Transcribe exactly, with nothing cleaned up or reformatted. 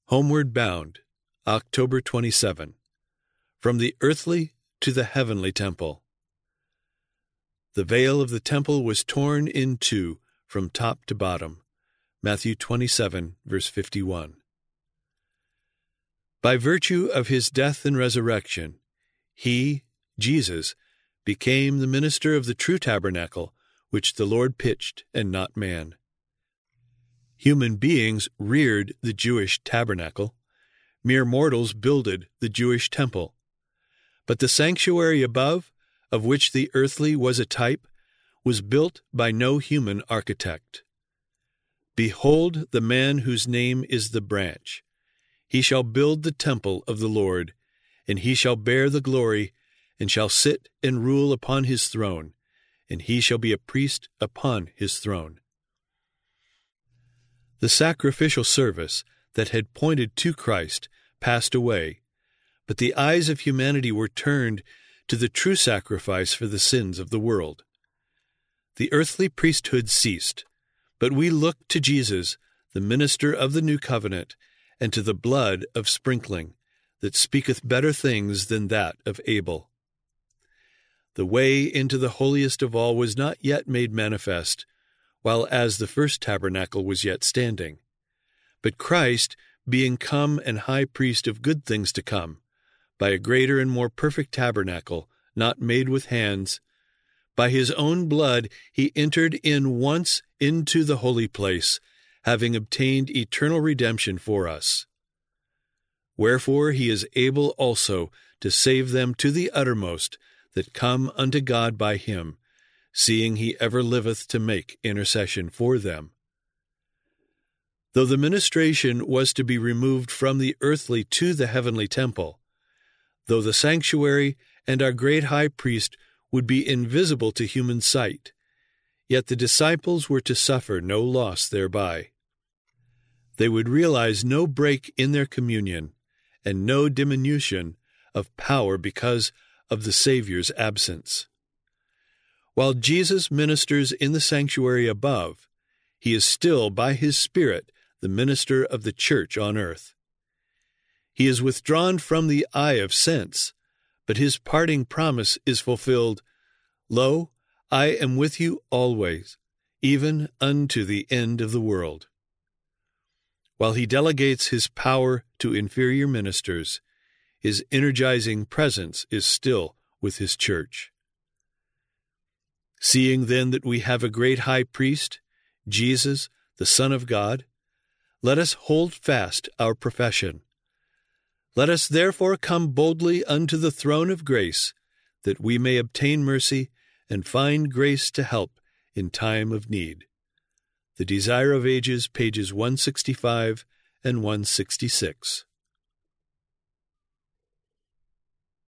Homeward Bound, October twenty-seventh. From the earthly to the heavenly temple. The veil of the temple was torn in two from top to bottom. Matthew twenty-seven, verse fifty-one. By virtue of his death and resurrection, he, Jesus, became the minister of the true tabernacle, which the Lord pitched and not man. Human beings reared the Jewish tabernacle. Mere mortals builded the Jewish temple. But the sanctuary above, of which the earthly was a type, was built by no human architect. Behold the man whose name is the branch. He shall build the temple of the Lord, and he shall bear the glory, and shall sit and rule upon his throne, and he shall be a priest upon his throne. The sacrificial service that had pointed to Christ passed away, but the eyes of humanity were turned to the true sacrifice for the sins of the world. The earthly priesthood ceased, but we look to Jesus, the minister of the new covenant, and to the blood of sprinkling, that speaketh better things than that of Abel. The way into the holiest of all was not yet made manifest, while as the first tabernacle was yet standing. But Christ, being come and high priest of good things to come, by a greater and more perfect tabernacle, not made with hands, by his own blood he entered in once into the holy place, having obtained eternal redemption for us. Wherefore he is able also to save them to the uttermost that come unto God by him, seeing he ever liveth to make intercession for them. Though the ministration was to be removed from the earthly to the heavenly temple, though the sanctuary and our great high priest would be invisible to human sight, yet the disciples were to suffer no loss thereby. They would realize no break in their communion and no diminution of power because of the Savior's absence. While Jesus ministers in the sanctuary above, he is still, by his Spirit, the minister of the church on earth. He is withdrawn from the eye of sense, but his parting promise is fulfilled, Lo, I am with you always, even unto the end of the world. While he delegates his power to inferior ministers, his energizing presence is still with his church. Seeing then that we have a great high priest, Jesus, the Son of God, let us hold fast our profession. Let us therefore come boldly unto the throne of grace, that we may obtain mercy and find grace to help in time of need. The Desire of Ages, pages one sixty-five and one sixty-six.